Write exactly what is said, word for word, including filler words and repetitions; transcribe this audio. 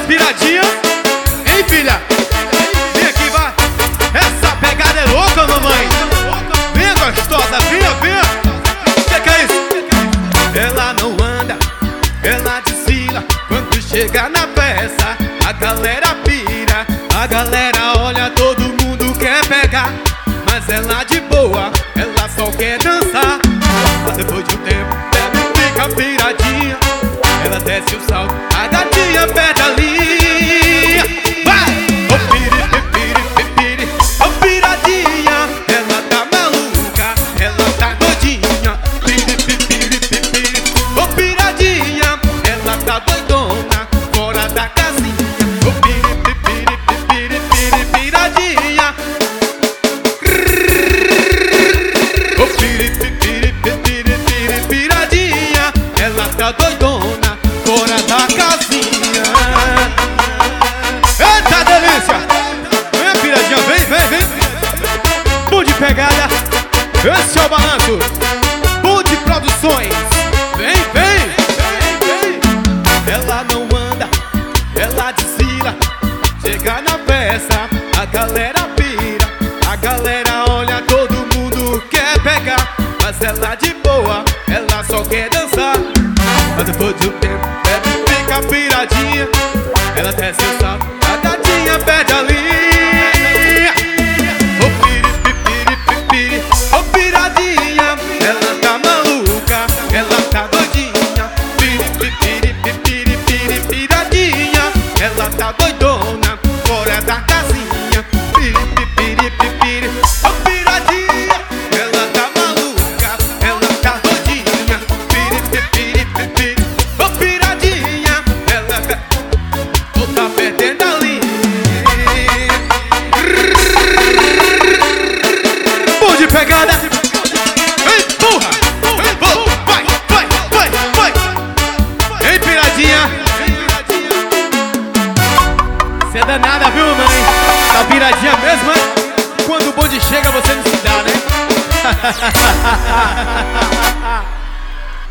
piradinhas. Hein, filha? Vem aqui, vai. Essa pegada é louca, mamãe. Vem, gostosa, vinha, vinha. Que que é isso? Ela não anda, ela desfila. Quando chega na festa, a galera pira. A galera olha, todo mundo quer pegar. Mas ela de boa, ela só quer dançar. Mas depois de um tempo, ela fica piradinha. Ela desce o salto, a gatinha perde a linha. Vai! Ô piri, piri, piri, ô piradinha. Ela tá maluca, ela tá doidinha. Piri, piri, piri, ô piradinha. Ela tá doidona, fora da casinha. Ô piri, piri, piri, piri, piradinha. Ô piri, piri, piri, piri, piradinha. Ela tá doidona, fora da casinha. Eita delícia! Vem, piradinha, vem, vem, vem. Bom de pegada. Esse é o balanço. Bud Produções. Vem, vem, vem, vem. Ela não anda, ela desfila. Chega na festa, a galera pira. A galera olha, todo mundo quer pegar. Mas ela de boa, ela só quer dançar. Mas depois de um tempo, ela fica piradinha. Ela desce o salto, a gatinha perde a linha. Ô piri, piri, piri, ô piradinha. Ela tá maluca, ela tá doidinha. Piri, piri, piri, piri, piradinha. Ela tá doidona, fora da casinha. Piri, piri, piri, ô piradinha. Ela tá maluca, ela tá doidinha. Piri, piri, piri, ô piradinha. Ela tá, ou tá perdendo a linha. Bom de pegada. Empurra, empurra, vai, vai, vai, vai. Ei, piradinha. Cê é danada, viu, mãe? Tá piradinha mesmo, é? Quando o bonde chega, você não se dá, né?